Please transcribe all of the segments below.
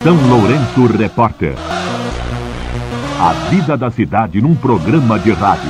São Lourenço Repórter. A vida da cidade num programa de rádio.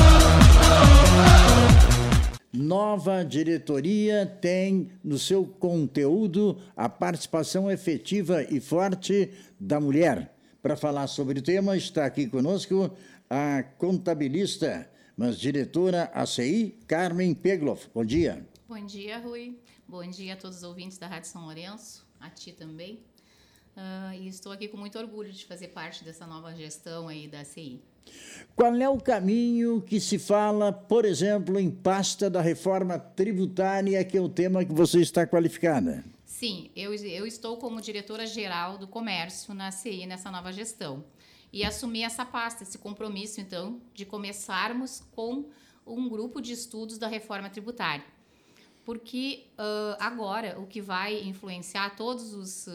Nova diretoria tem no seu conteúdo a participação efetiva e forte da mulher. Para falar sobre o tema, está aqui conosco a contabilista, mas diretora ACI, Carmen Pegloff. Bom dia. Bom dia, Rui. Bom dia a todos os ouvintes da Rádio São Lourenço, a ti também. E estou aqui com muito orgulho de fazer parte dessa nova gestão aí da ACI. Qual é o caminho que se fala, por exemplo, em pasta da reforma tributária, que é o tema que você está qualificada? Sim, eu estou como diretora-geral do comércio na ACI, nessa nova gestão. E assumi essa pasta, esse compromisso, então, de começarmos com um grupo de estudos da reforma tributária. Porque agora o que vai influenciar todos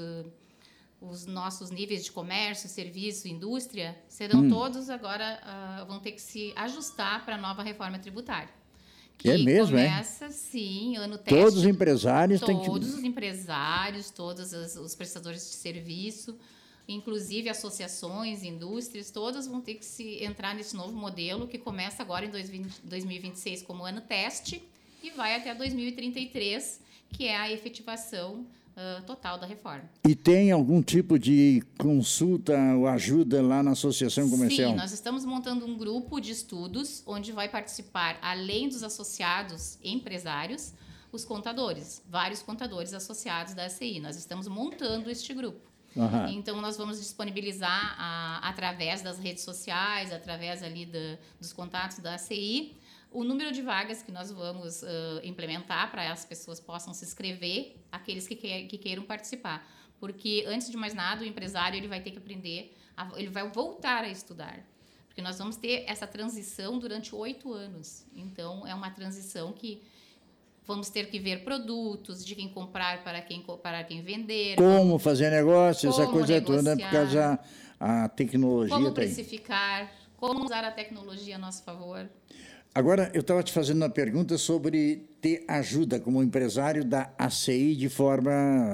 os nossos níveis de comércio, serviço, indústria, serão todos agora, vão ter que se ajustar para a nova reforma tributária. Que é mesmo, começa, sim, ano teste. Todos os empresários têm que... Todos os empresários, todos os prestadores de serviço, inclusive associações, indústrias, todas vão ter que se entrar nesse novo modelo que começa agora em 2026 como ano teste e vai até 2033, que é a efetivação total da reforma. E tem algum tipo de consulta ou ajuda lá na Associação Comercial? Sim, nós estamos montando um grupo de estudos onde vai participar, além dos associados empresários, os contadores, vários contadores associados da ACI. Nós estamos montando este grupo. Uhum. Então, nós vamos disponibilizar através das redes sociais, através ali dos contatos da ACI, o número de vagas que nós vamos implementar para as pessoas possam se inscrever, aqueles que queiram participar. Porque, antes de mais nada, o empresário ele vai ter que aprender, ele vai voltar a estudar. Porque nós vamos ter essa transição durante 8 anos. Então, é uma transição que vamos ter que ver produtos, de quem comprar para quem vender. Como fazer negócio, essa coisa toda, por causa da tecnologia. Como precificar, como usar a tecnologia a nosso favor. Agora, eu estava te fazendo uma pergunta sobre ter ajuda como empresário da ACI de forma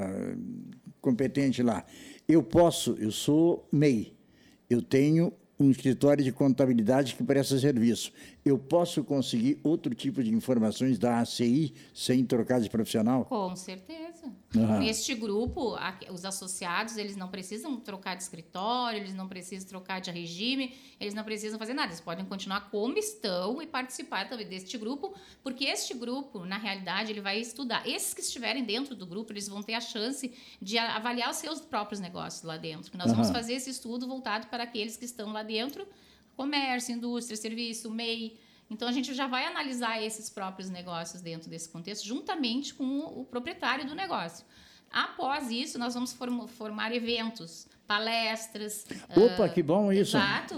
competente lá. Eu sou MEI, eu tenho um escritório de contabilidade que presta serviço. Eu posso conseguir outro tipo de informações da ACI sem trocar de profissional? Com certeza. Uhum. Neste grupo, os associados, eles não precisam trocar de escritório, eles não precisam trocar de regime, eles não precisam fazer nada. Eles podem continuar como estão e participar também deste grupo, porque este grupo, na realidade, ele vai estudar. Esses que estiverem dentro do grupo, eles vão ter a chance de avaliar os seus próprios negócios lá dentro. Nós vamos fazer esse estudo voltado para aqueles que estão lá dentro, comércio, indústria, serviço, MEI. Então, a gente já vai analisar esses próprios negócios dentro desse contexto, juntamente com o proprietário do negócio. Após isso, nós vamos formar eventos, palestras. Opa, que bom isso! Exato.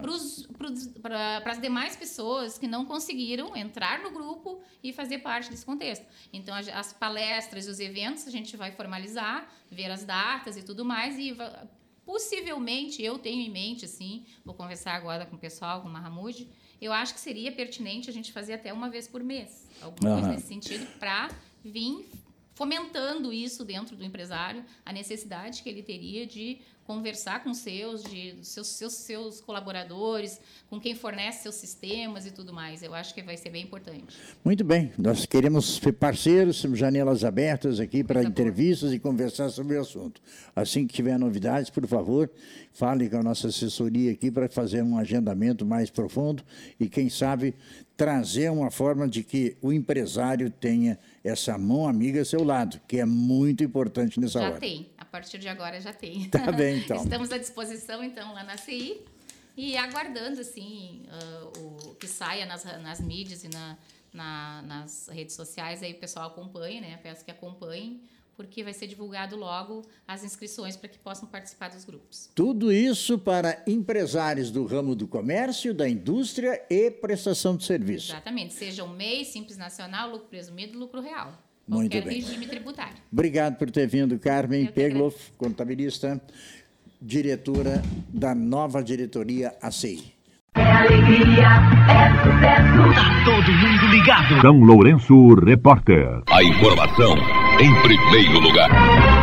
Para as demais pessoas que não conseguiram entrar no grupo e fazer parte desse contexto. Então, as palestras e os eventos a gente vai formalizar, ver as datas e tudo mais, e possivelmente, eu tenho em mente, assim, vou conversar agora com o pessoal, com o Mahamud, eu acho que seria pertinente a gente fazer até uma vez por mês, alguma coisa nesse sentido, para vir fomentando isso dentro do empresário, a necessidade que ele teria de conversar com seus colaboradores, com quem fornece seus sistemas e tudo mais. Eu acho que vai ser bem importante. Muito bem. Nós queremos ser parceiros, janelas abertas aqui para entrevistas e conversar sobre o assunto. Assim que tiver novidades, por favor, fale com a nossa assessoria aqui para fazer um agendamento mais profundo e, quem sabe, trazer uma forma de que o empresário tenha essa mão amiga ao seu lado, que é muito importante nessa hora. Já tem. A partir de agora já tem. Tá bem, então. Estamos à disposição, então, lá na CI e aguardando, assim, o que saia nas mídias e nas redes sociais, aí o pessoal acompanhe, né? Peço que acompanhem, porque vai ser divulgado logo as inscrições para que possam participar dos grupos. Tudo isso para empresários do ramo do comércio, da indústria e prestação de serviço. Exatamente. Seja o MEI, Simples Nacional, lucro presumido, lucro real. Muito qualquer bem. regime tributário. Obrigado por ter vindo, Carmen Pegloff, contabilista, diretora da nova diretoria ACI. É alegria, é sucesso. Tá todo mundo ligado. São Lourenço Repórter. A informação em primeiro lugar.